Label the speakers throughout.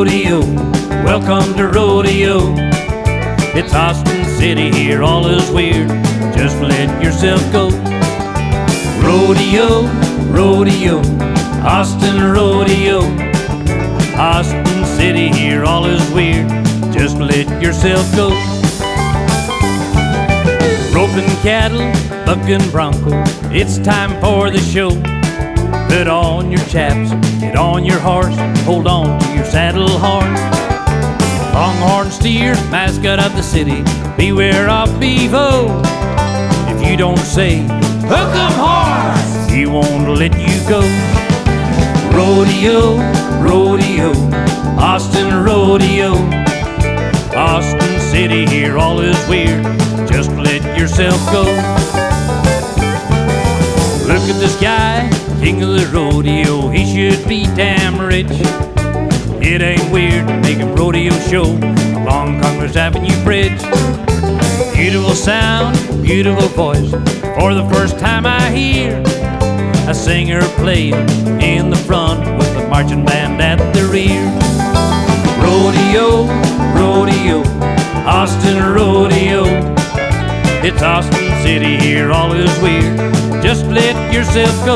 Speaker 1: Rodeo, welcome to rodeo. It's Austin City here, all is weird, just let yourself go. Rodeo, rodeo, Austin rodeo. Austin City here, all is weird, just let yourself go. Roping cattle, bucking bronco, it's time for the show. Put on your chaps, get on your horse, hold on to your saddle horn. Longhorn steer, mascot of the city, beware of bevo. If you don't say, hook 'em horse, he won't let you go. Rodeo, rodeo, Austin rodeo. Austin City here, all is weird, just let yourself go. Look at this guy, king of the rodeo, he should be damn rich. It ain't weird to make a rodeo show along Congress Avenue Bridge. Beautiful sound, beautiful voice, for the first time I hear a singer playing in the front with a marching band at the rear. Rodeo, rodeo, Austin rodeo. It's Austin City here, all is weird, just let yourself go.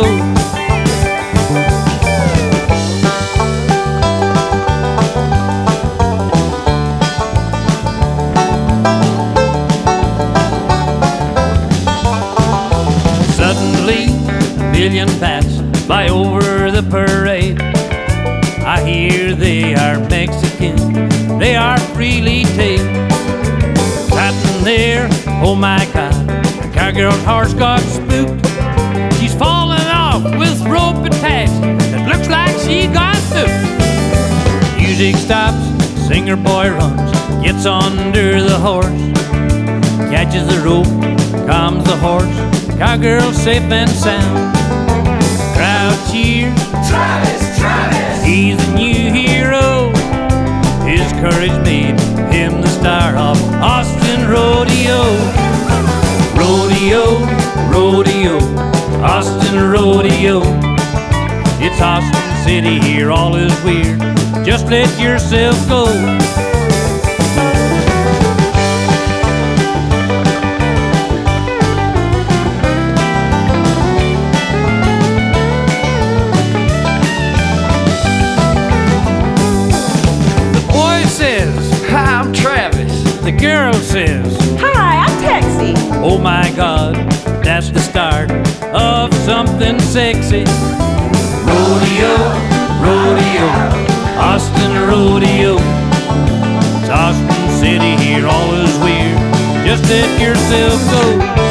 Speaker 1: Suddenly, a million bats fly over the parade. I hear they are Mexican, they are freely tamed. Sitting there, oh my God, the cowgirl's horse got spooked. She's falling off with rope attached, it looks like she got spooked. Music stops, singer boy runs, gets under the horse, catches the rope, calms the horse, cowgirl safe and sound. Crowd cheers, Travis, Travis, he's the new hero. His courage made him the star of Austin rodeo. Rodeo, rodeo, Austin rodeo. It's Austin City here, all is weird, just let yourself go.
Speaker 2: Hi, I'm Travis.
Speaker 1: The girl says,
Speaker 3: Hi, I'm Texie.
Speaker 1: oh my God, that's the start of something sexy. Rodeo, rodeo, Austin rodeo. It's Austin City here, all is weird, just let yourself go.